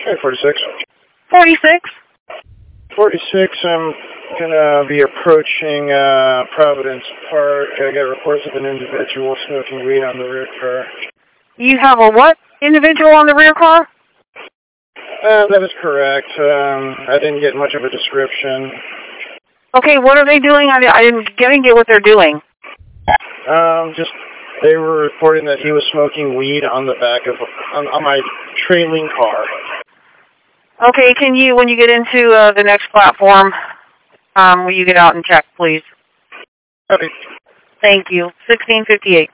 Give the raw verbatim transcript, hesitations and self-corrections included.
Hey, forty-six. forty-six? forty-six, I'm going to be approaching uh, Providence Park. I got reports of an individual smoking weed on the rear car. You have a what individual on the rear car? Uh, that is correct. Um, I didn't get much of a description. Okay, what are they doing? I, I didn't, I didn't get what they're doing. Um, just, they were reporting that he was smoking weed on the back of, on, on my trailing car. Okay, can you, when you get into uh, the next platform, um, will you get out and check, please? Okay. Thank you. sixteen fifty-eight.